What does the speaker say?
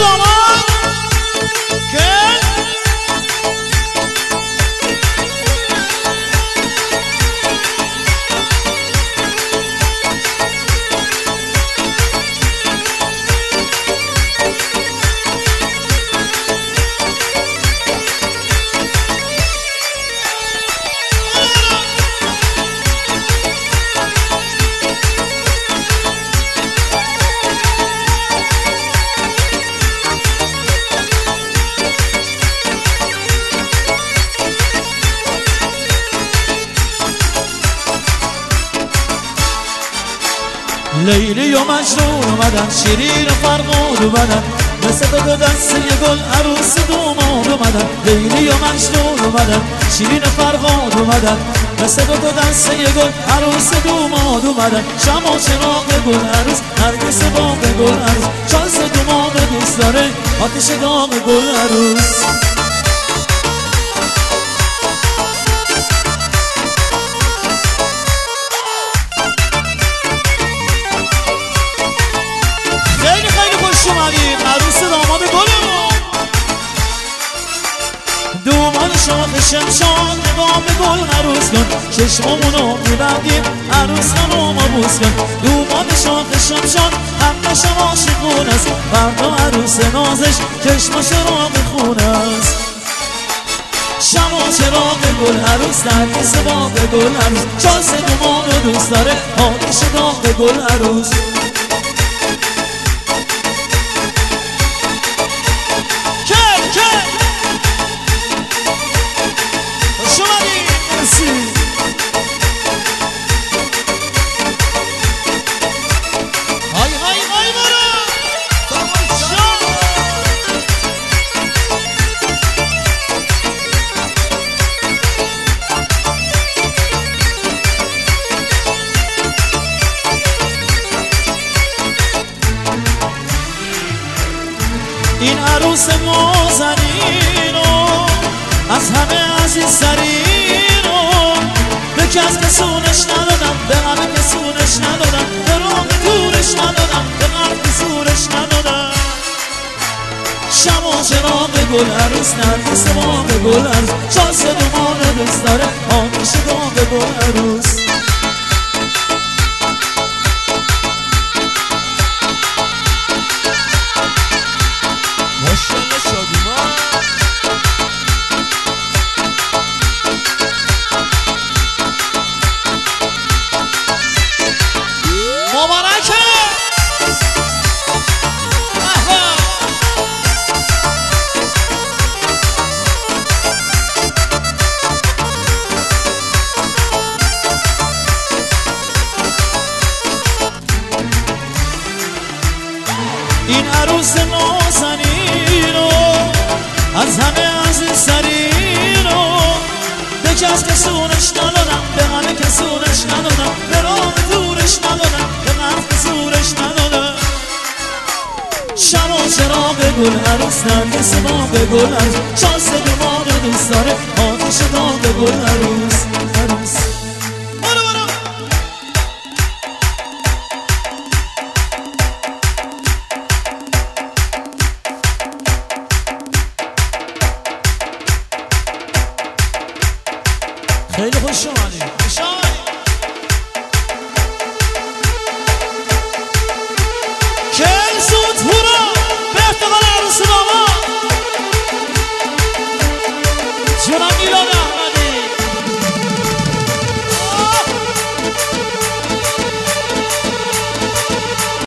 دامان که لیلی و مجنون اومدن، شیرین و فرهاد اومدن، مثل دو دسته گل عروس دوماد اومدن. لیلی و مجنون اومدن، شیرین و فرهاد اومدن، مثل دو دسته گل عروس دوماد اومدن. شمع و چراغ گل عروس، نرگس باغ گل عروس، شانس دوماد دوست داره آتش داغ گل عروس. عروس داماد گلمون دومان شاخ شمشان نگاه به گل عروس کن، چشممونو میبندیم عروس خانوم بوس کن. دومان شاخ شمشان همه شما عاشقون است، فردا عروس نازش چشم چراغ خون است. شما چراغ گل عروس، نرگس باغ گل عروس، شانس دومانو دوست داره آتش داغ گل عروس. این عروس نازنینو از همه عزیزترینو به کس کسونش ندادم، به همه کسونش ندادم، به راه دورش ندادم، به قلب زورش ندادم. شمع چراغ گل عروس، نرگس باغ گل عروس، شانس دومان دوست داره آتش داغ گل عروس. این عروس نازنینو از همه عزیزترینو به کس کسونش ندادم، به همه کسونش ندادم، به راه دورش ندادم، به قلب زورش ندادم. شمع چراغ گل عروس، نرگس باغ گل عروس، شانس دومان دوست داره آتش داغ گل عروس. خیلی خوش اومدید. کلس